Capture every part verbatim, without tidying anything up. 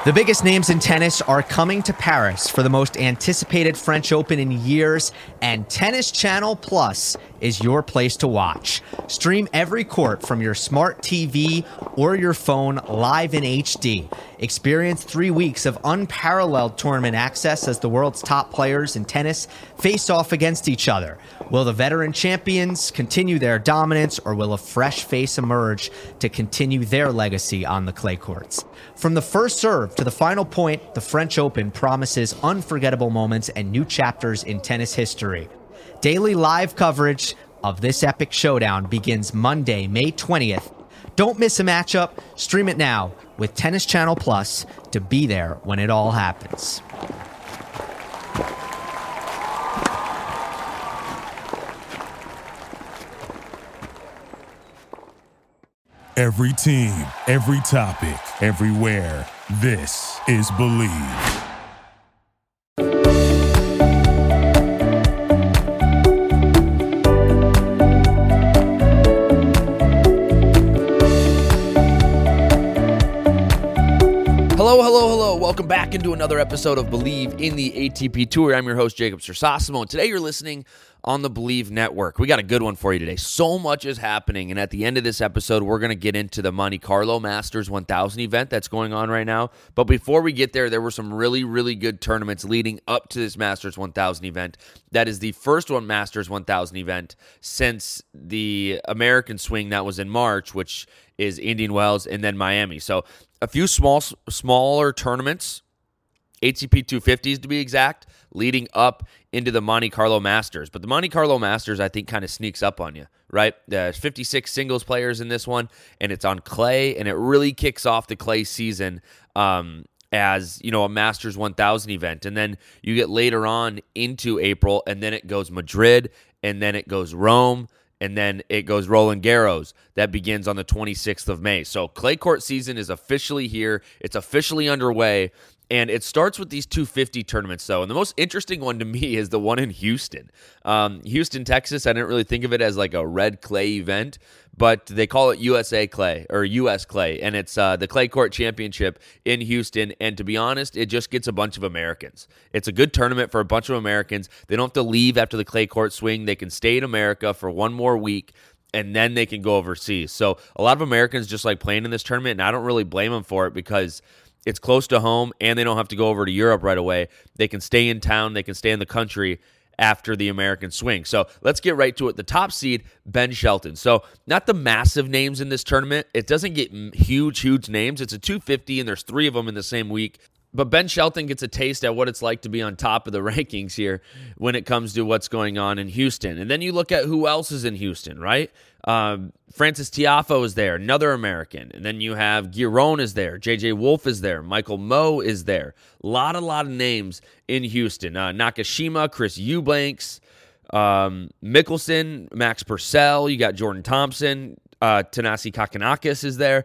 The biggest names in tennis are coming to Paris for the most anticipated French Open in years, and Tennis Channel Plus is your place to watch. Stream every court from your smart T V or your phone live in H D. Experience three weeks of unparalleled tournament access as the world's top players in tennis face off against each other. Will the veteran champions continue their dominance, or will a fresh face emerge to continue their legacy on the clay courts? From the first serve to the final point, the French Open promises unforgettable moments and new chapters in tennis history. Daily live coverage of this epic showdown begins Monday, May twentieth. Don't miss a matchup. Stream it now with Tennis Channel Plus to be there when it all happens. Every team, every topic, everywhere. This is Believe. Hello, hello, hello. Welcome back into another episode of Believe in the A T P Tour. I'm your host, Jacob Sersosimo, and today you're listening on the Believe Network. We got a good one for you today. So much is happening, and at the end of this episode, we're going to get into the Monte Carlo Masters one thousand event that's going on right now. But before we get there, there were some really, really good tournaments leading up to this Masters one thousand event. That is the first one Masters one thousand event since the American swing that was in March, which is Indian Wells and then Miami. So a few small, smaller tournaments, A T P two fifties to be exact, leading up into the Monte Carlo Masters. But the Monte Carlo Masters, I think, kind of sneaks up on you, right? There's fifty-six singles players in this one, and it's on clay, and it really kicks off the clay season um, as, you know, a Masters one thousand event. And then you get later on into April, and then it goes Madrid, and then it goes Rome, and then it goes Roland Garros. That begins on the twenty-sixth of May. So clay court season is officially here. It's officially underway. And it starts with these two fifty tournaments, though. And the most interesting one to me is the one in Houston. Um, Houston, Texas, I didn't really think of it as like a red clay event, but they call it U S A Clay or U S Clay. And it's uh, the Clay Court Championship in Houston. And to be honest, it just gets a bunch of Americans. It's a good tournament for a bunch of Americans. They don't have to leave after the clay court swing. They can stay in America for one more week, and then they can go overseas. So a lot of Americans just like playing in this tournament, and I don't really blame them for it because it's close to home, and they don't have to go over to Europe right away. They can stay in town. They can stay in the country after the American swing. So let's get right to it. The top seed, Ben Shelton. So not the massive names in this tournament. It doesn't get huge, huge names. It's a two fifty, and there's three of them in the same week. But Ben Shelton gets a taste at what it's like to be on top of the rankings here when it comes to what's going on in Houston. And then you look at who else is in Houston, right? Um, Frances Tiafoe is there, another American. And then you have Giron is there. J J Wolf is there. Michael Mmoh is there. A lot, a lot of names in Houston. Uh, Nakashima, Chris Eubanks, um, Mickelson, Max Purcell. You got Jordan Thompson. Uh, Thanasi Kokkinakis is there.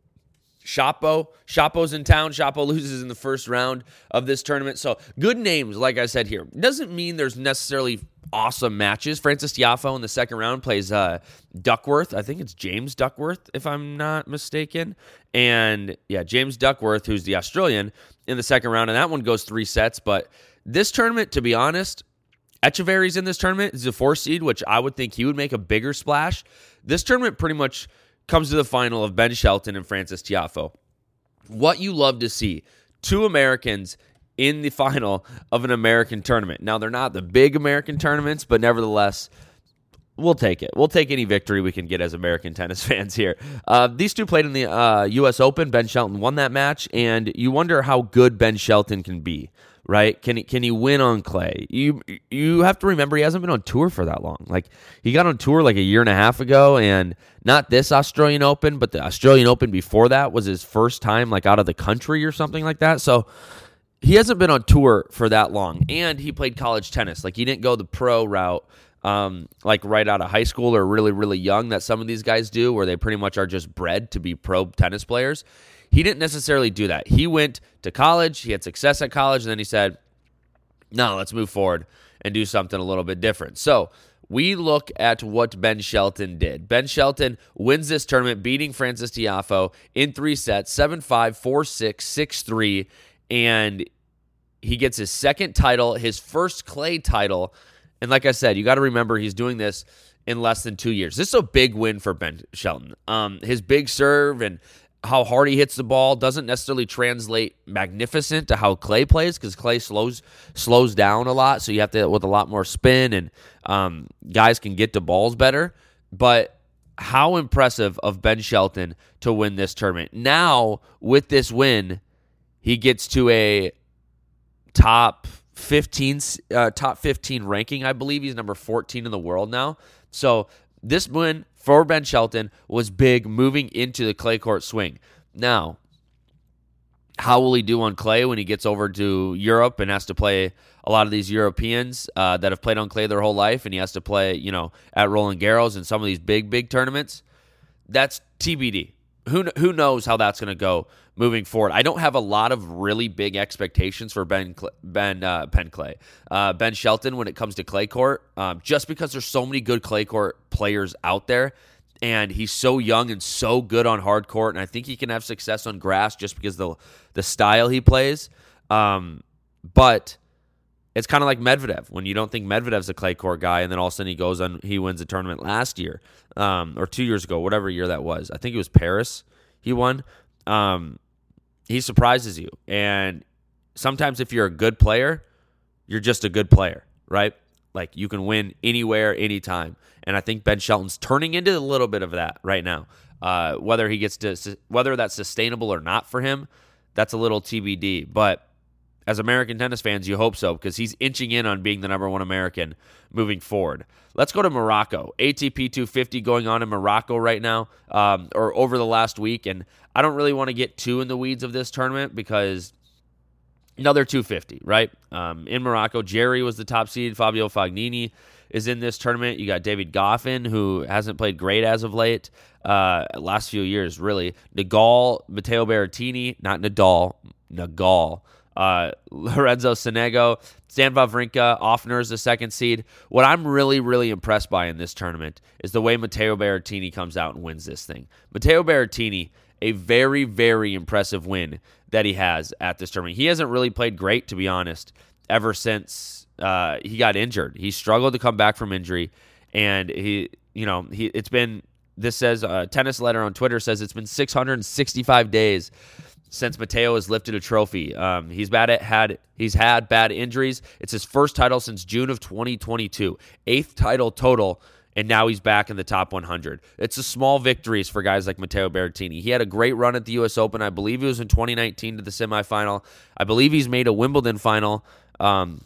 Shapo. Shapo's in town. Shapo loses in the first round of this tournament. So good names, like I said here. Doesn't mean there's necessarily awesome matches. Frances Tiafoe in the second round plays uh, Duckworth. I think it's James Duckworth, if I'm not mistaken. And yeah, James Duckworth, who's the Australian, in the second round. And that one goes three sets. But this tournament, to be honest, Echeverry's in this tournament. He's a four seed, which I would think he would make a bigger splash. This tournament pretty much comes to the final of Ben Shelton and Frances Tiafoe. What you love to see, two Americans in the final of an American tournament. Now, they're not the big American tournaments, but nevertheless, we'll take it. We'll take any victory we can get as American tennis fans here. Uh, these two played in the uh, U S Open. Ben Shelton won that match, and you wonder how good Ben Shelton can be, right? Can he can he win on clay? You you have to remember he hasn't been on tour for that long. Like, he got on tour like a year and a half ago, and not this Australian Open, but the Australian Open before that was his first time like out of the country or something like that. So he hasn't been on tour for that long, and he played college tennis. Like, he didn't go the pro route um, like right out of high school or really, really young that some of these guys do, where they pretty much are just bred to be pro tennis players. He didn't necessarily do that. He went to college, he had success at college, and then he said, no, let's move forward and do something a little bit different. So we look at what Ben Shelton did. Ben Shelton wins this tournament, beating Francis Tiafoe in three sets, seven five, four six, six three, and he gets his second title, his first clay title. And like I said, you got to remember he's doing this in less than two years. This is a big win for Ben Shelton. Um, his big serve and how hard he hits the ball doesn't necessarily translate magnificent to how clay plays, because clay slows slows down a lot, so you have to with a lot more spin, and um, guys can get to balls better. But how impressive of Ben Shelton to win this tournament. Now, with this win, he gets to a top fifteen, uh, top fifteen ranking. I believe he's number fourteen in the world now. So this win for Ben Shelton was big moving into the clay court swing. Now, how will he do on clay when he gets over to Europe and has to play a lot of these Europeans uh, that have played on clay their whole life, and he has to play, you know, at Roland Garros and some of these big, big tournaments? That's T B D. Who who knows how that's going to go moving forward? I don't have a lot of really big expectations for Ben Ben uh, Ben Clay uh, Ben Shelton when it comes to clay court, um, just because there's so many good clay court players out there, and he's so young and so good on hard court, and I think he can have success on grass just because the the style he plays. Um, but it's kind of like Medvedev, when you don't think Medvedev's a clay court guy, and then all of a sudden he goes and he wins a tournament last year, um, or two years ago, whatever year that was. I think it was Paris he won. Um, he surprises you. And sometimes if you're a good player, you're just a good player, right? Like, you can win anywhere, anytime. And I think Ben Shelton's turning into a little bit of that right now. Uh, whether he gets to, whether that's sustainable or not for him, that's a little T B D. But as American tennis fans, you hope so, because he's inching in on being the number one American moving forward. Let's go to Morocco. A T P two fifty going on in Morocco right now, um, or over the last week. And I don't really want to get too in the weeds of this tournament because another two fifty, right? Um, in Morocco, Jerry was the top seed. Fabio Fognini is in this tournament. You got David Goffin, who hasn't played great as of late, uh, last few years, really. Nagal, Matteo Berrettini, not Nadal, Nagal. Uh, Lorenzo Sonego, Stan Wawrinka, Offner is the second seed. What I'm really, really impressed by in this tournament is the way Matteo Berrettini comes out and wins this thing. Matteo Berrettini, a very, very impressive win that he has at this tournament. He hasn't really played great, to be honest, ever since uh, he got injured. He struggled to come back from injury, and he, you know, he it's been, this says, uh, Tennis Letter on Twitter says it's been six hundred sixty-five days since Matteo has lifted a trophy. Um, he's bad at, had he's had bad injuries. It's his first title since June of twenty twenty-two, eighth title total, and now he's back in the top one hundred. It's the small victories for guys like Matteo Berrettini. He had a great run at the U S Open. I believe he was in twenty nineteen to the semifinal. I believe he's made a Wimbledon final. Um,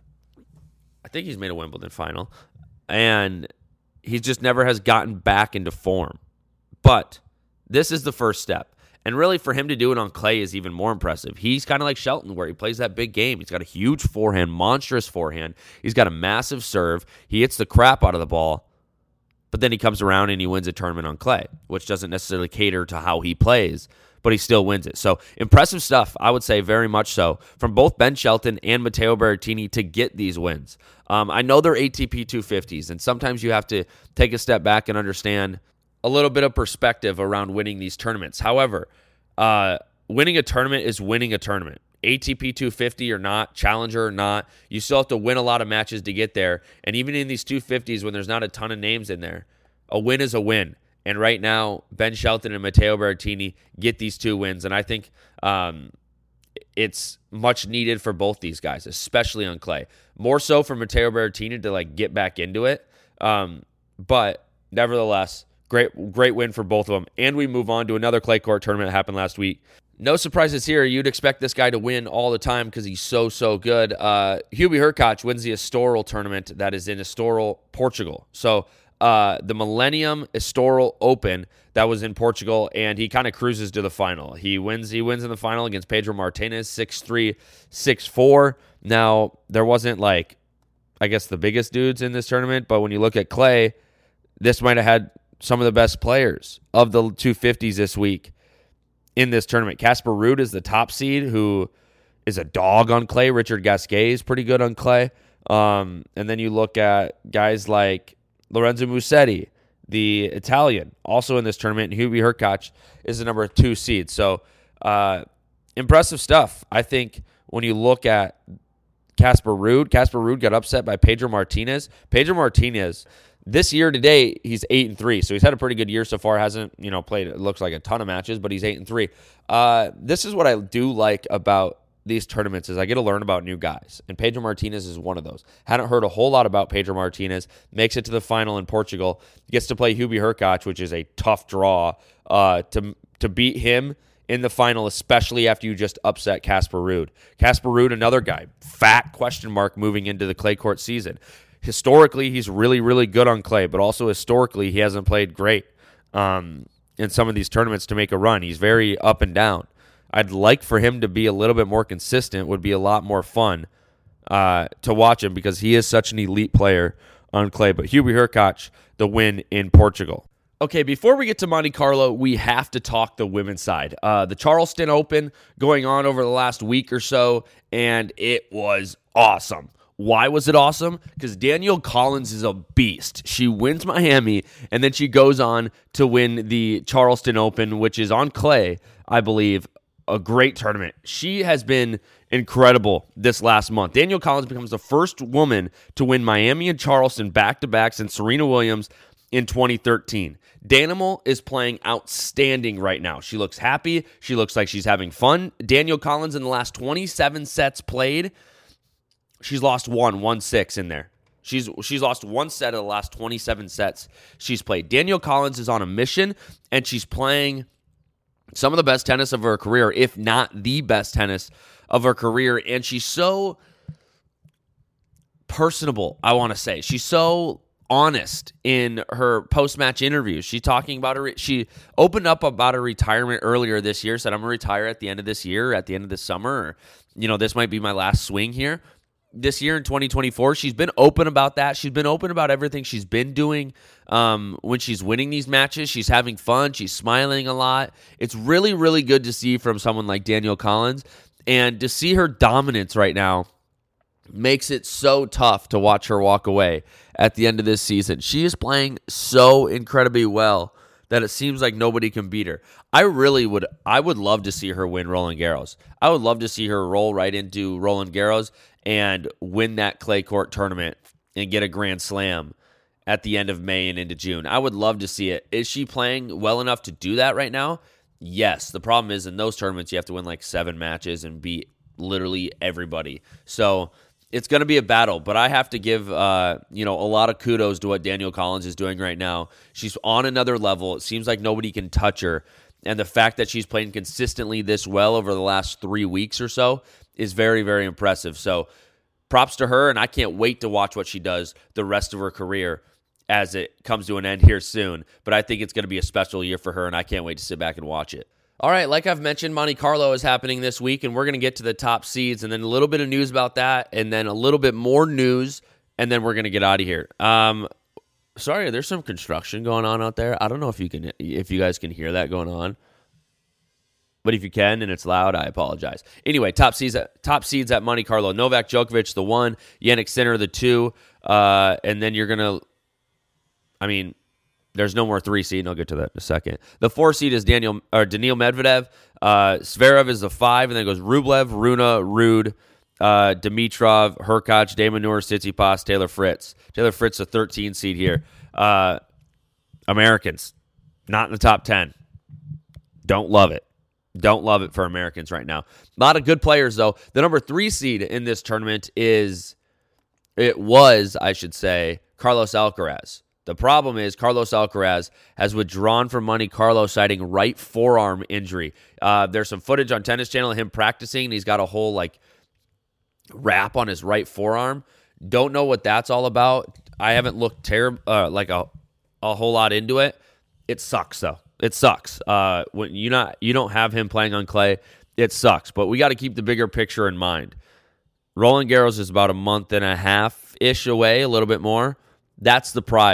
I think he's made a Wimbledon final, and he just never has gotten back into form. But this is the first step. And really, for him to do it on clay is even more impressive. He's kind of like Shelton, where he plays that big game. He's got a huge forehand, monstrous forehand. He's got a massive serve. He hits the crap out of the ball, but then he comes around and he wins a tournament on clay, which doesn't necessarily cater to how he plays, but he still wins it. So impressive stuff, I would say, very much so, from both Ben Shelton and Matteo Berrettini to get these wins. Um, I know they're A T P two fifties, and sometimes you have to take a step back and understand a little bit of perspective around winning these tournaments. However, uh, winning a tournament is winning a tournament. A T P two fifty or not, Challenger or not, you still have to win a lot of matches to get there. And even in these two fifties, when there's not a ton of names in there, a win is a win. And right now, Ben Shelton and Matteo Berrettini get these two wins. And I think um, it's much needed for both these guys, especially on clay. More so for Matteo Berrettini to like get back into it. Um, but nevertheless, Great great win for both of them. And we move on to another clay court tournament that happened last week. No surprises here. You'd expect this guy to win all the time because he's so, so good. Uh, Hubie Hurkacz wins the Estoril tournament that is in Estoril, Portugal. So uh, the Millennium Estoril Open that was in Portugal, and he kind of cruises to the final. He wins He wins in the final against Pedro Martinez, six three, six four. Now, there wasn't like, I guess, the biggest dudes in this tournament, but when you look at clay, this might have had some of the best players of the two fifties this week in this tournament. Casper Ruud is the top seed, who is a dog on clay. Richard Gasquet is pretty good on clay. Um, and then you look at guys like Lorenzo Musetti, the Italian, also in this tournament, and Hubie Hurkacz is the number two seed. So uh, impressive stuff. I think when you look at Casper Ruud, Casper Ruud got upset by Pedro Martinez. Pedro Martinez, this year today, he's eight and three, so he's had a pretty good year so far. Hasn't you know played it looks like a ton of matches, but he's eight and three. Uh, this is what I do like about these tournaments is I get to learn about new guys, and Pedro Martinez is one of those. Hadn't heard a whole lot about Pedro Martinez. Makes it to the final in Portugal. Gets to play Hubie Hurkacz, which is a tough draw. Uh, to to beat him in the final, especially after you just upset Casper Ruud. Casper Ruud, another guy, fat question mark moving into the clay court season. Historically, he's really, really good on clay, but also historically, he hasn't played great um, in some of these tournaments to make a run. He's very up and down. I'd like for him to be a little bit more consistent, would be a lot more fun uh, to watch him because he is such an elite player on clay. But Hubie Hurkacz, the win in Portugal. Okay, before we get to Monte Carlo, we have to talk the women's side. Uh, the Charleston Open going on over the last week or so, and it was awesome. Why was it awesome? Because Danielle Collins is a beast. She wins Miami, and then she goes on to win the Charleston Open, which is on clay, I believe. A great tournament. She has been incredible this last month. Danielle Collins becomes the first woman to win Miami and Charleston back-to-back since Serena Williams in twenty thirteen. Danimal is playing outstanding right now. She looks happy. She looks like she's having fun. Danielle Collins in the last twenty-seven sets played, she's lost one, one six in there. She's she's lost one set of the last twenty-seven sets she's played. Danielle Collins is on a mission, and she's playing some of the best tennis of her career, if not the best tennis of her career. And she's so personable, I want to say. She's so honest in her post-match interviews. She's talking about her. She opened up about her retirement earlier this year, said, I'm going to retire at the end of this year, at the end of this summer. Or, you know, this might be my last swing here. This year in twenty twenty-four, she's been open about that. She's been open about everything she's been doing um, when she's winning these matches. She's having fun. She's smiling a lot. It's really, really good to see from someone like Danielle Collins. And to see her dominance right now makes it so tough to watch her walk away at the end of this season. She is playing so incredibly well that it seems like nobody can beat her. I really would I would love to see her win Roland Garros. I would love to see her roll right into Roland Garros and win that clay court tournament and get a Grand Slam at the end of May and into June. I would love to see it. Is she playing well enough to do that right now? Yes. The problem is in those tournaments, you have to win like seven matches and beat literally everybody. So it's going to be a battle, but I have to give uh, you know, a lot of kudos to what Danielle Collins is doing right now. She's on another level. It seems like nobody can touch her. And the fact that she's playing consistently this well over the last three weeks or so is very, very impressive. So props to her, and I can't wait to watch what she does the rest of her career as it comes to an end here soon. But I think it's going to be a special year for her, and I can't wait to sit back and watch it. All right, like I've mentioned, Monte Carlo is happening this week, and we're going to get to the top seeds, and then a little bit of news about that, and then a little bit more news, and then we're going to get out of here. Um, sorry, there's some construction going on out there. I don't know if you can, if you guys can hear that going on. But if you can and it's loud, I apologize. Anyway, top seeds at, top seeds at Monte Carlo. Novak Djokovic, the one. Jannik Sinner, the two. Uh, and then you're going to, I mean, there's no more three seed, and I'll get to that in a second. The four seed is Daniel or Daniil Medvedev. Uh, Zverev is the five, and then it goes Rublev, Rune, Ruud, uh, Dimitrov, Hurkacz, De Minaur, Tsitsipas, Taylor Fritz. Taylor Fritz, the thirteen seed here. Uh, Americans, not in the top ten. Don't love it. Don't love it for Americans right now. A lot of good players, though. The number three seed in this tournament is, it was, I should say, Carlos Alcaraz. The problem is Carlos Alcaraz has withdrawn from Monte Carlo citing right forearm injury. Uh, there's some footage on Tennis Channel of him practicing, and he's got a whole like wrap on his right forearm. Don't know what that's all about. I haven't looked terrible, uh, like a a whole lot into it. It sucks though. It sucks. Uh, when you not you don't have him playing on clay, it sucks. But we got to keep the bigger picture in mind. Roland Garros is about a month and a half ish away, a little bit more. That's the prize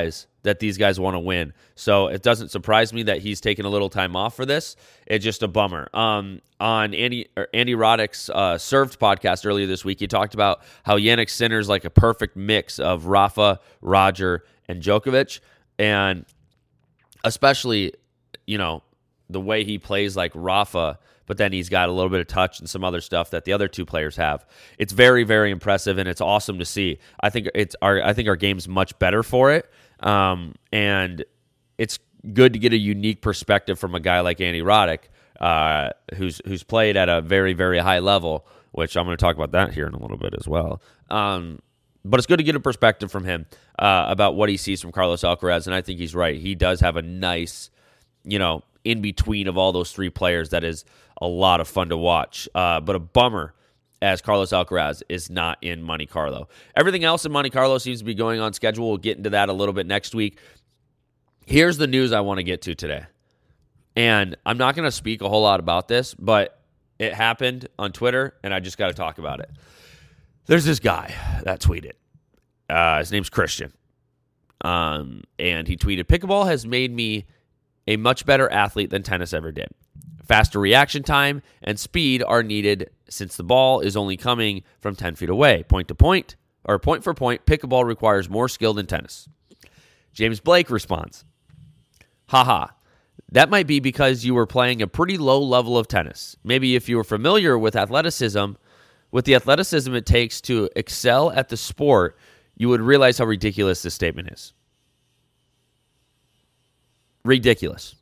that these guys want to win. So it doesn't surprise me that he's taking a little time off for this. It's just a bummer. Um, on Andy Andy Roddick's uh, Served podcast earlier this week, he talked about how Jannik Sinner's like a perfect mix of Rafa, Roger, and Djokovic, and especially, you know, the way he plays like Rafa, but then he's got a little bit of touch and some other stuff that the other two players have. It's very, very impressive, and it's awesome to see. I think it's our I think our game's much better for it, um, and it's good to get a unique perspective from a guy like Andy Roddick, uh, who's who's played at a very, very high level, which I'm going to talk about that here in a little bit as well. Um, but it's good to get a perspective from him uh, about what he sees from Carlos Alcaraz, and I think he's right. He does have a nice, you know, in between of all those three players that is a lot of fun to watch. Uh, but a bummer as Carlos Alcaraz is not in Monte Carlo. Everything else in Monte Carlo seems to be going on schedule. We'll get into that a little bit next week. Here's the news I want to get to today. And I'm not going to speak a whole lot about this, but it happened on Twitter, and I just got to talk about it. There's this guy that tweeted. Uh, his name's Christian. Um, and he tweeted, "Pickleball has made me a much better athlete than tennis ever did. Faster reaction time and speed are needed since the ball is only coming from ten feet away. Point to point, or point for point, pickleball requires more skill than tennis." James Blake responds, "Haha, that might be because you were playing a pretty low level of tennis. Maybe if you were familiar with athleticism, with the athleticism it takes to excel at the sport, you would realize how ridiculous this statement is." Ridiculous.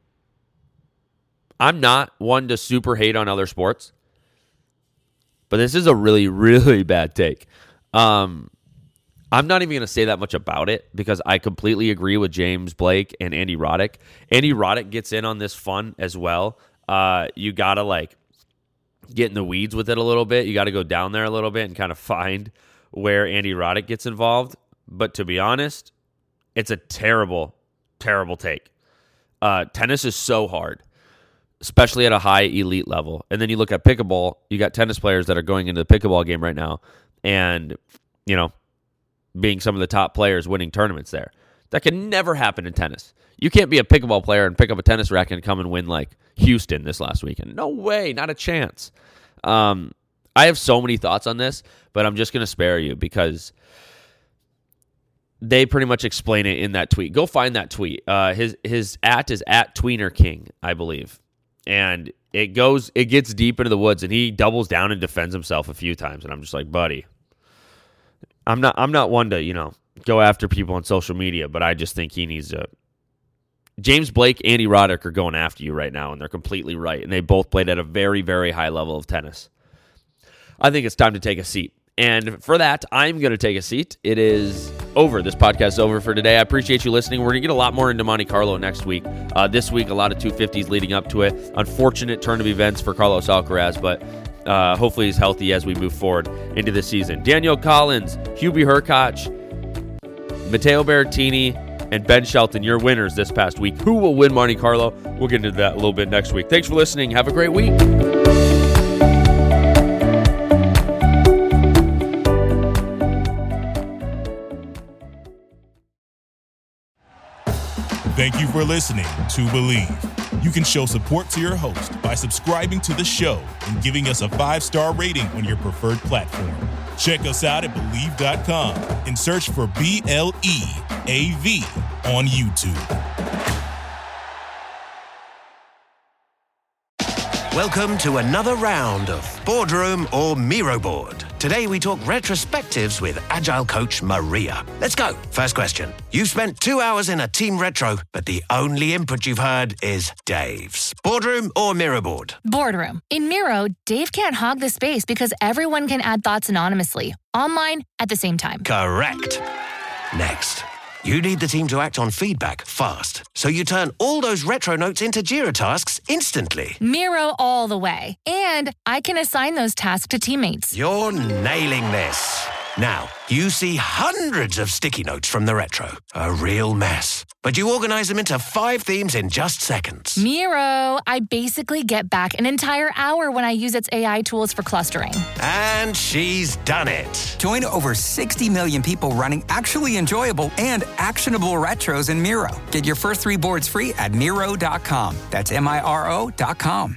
I'm not one to super hate on other sports, but this is a really, really bad take. Um, I'm not even going to say that much about it because I completely agree with James Blake and Andy Roddick. Andy Roddick gets in on this fun as well. Uh, you got to like get in the weeds with it a little bit. You got to go down there a little bit and kind of find where Andy Roddick gets involved. But to be honest, it's a terrible, terrible take. Uh, tennis is so hard, especially at a high elite level. And then you look at pickleball, you got tennis players that are going into the pickleball game right now and, you know, being some of the top players winning tournaments there. That can never happen in tennis. You can't be a pickleball player and pick up a tennis racket and come and win like Houston this last weekend. No way, not a chance. Um, I have so many thoughts on this, but I'm just going to spare you because they pretty much explain it in that tweet. Go find that tweet. Uh, his his at is at Tweener King, I believe. And it goes, it gets deep into the woods, and he doubles down and defends himself a few times. And I'm just like, buddy, I'm not I'm not one to, you know, go after people on social media, but I just think he needs to. James Blake, Andy Roddick are going after you right now, and they're completely right. And they both played at a very, very high level of tennis. I think it's time to take a seat. And for that, I'm going to take a seat. It is over. This podcast is over for today. I appreciate you listening. We're going to get a lot more into Monte Carlo next week. Uh, this week, a lot of two fifties leading up to it. Unfortunate turn of events for Carlos Alcaraz, but uh, hopefully he's healthy as we move forward into the season. Daniel Collins, Hubie Hurkacz, Matteo Berrettini, and Ben Shelton, your winners this past week. Who will win Monte Carlo? We'll get into that a little bit next week. Thanks for listening. Have a great week. Thank you for listening to Believe. You can show support to your host by subscribing to the show and giving us a five-star rating on your preferred platform. Check us out at Believe dot com and search for B L E A V on YouTube. Welcome to another round of Boardroom or Miro Board. Today we talk retrospectives with Agile coach Maria. Let's go. First question. You've spent two hours in a team retro, but the only input you've heard is Dave's. Boardroom or Miro Board? Boardroom. In Miro, Dave can't hog the space because everyone can add thoughts anonymously, online, at the same time. Correct. Next. You need the team to act on feedback fast, so you turn all those retro notes into Jira tasks instantly. Miro all the way. And I can assign those tasks to teammates. You're nailing this. Now, you see hundreds of sticky notes from the Retro. A real mess. But you organize them into five themes in just seconds. Miro, I basically get back an entire hour when I use its A I tools for clustering. And she's done it. Join over sixty million people running actually enjoyable and actionable retros in Miro. Get your first three boards free at Miro dot com. That's M I R O dot com.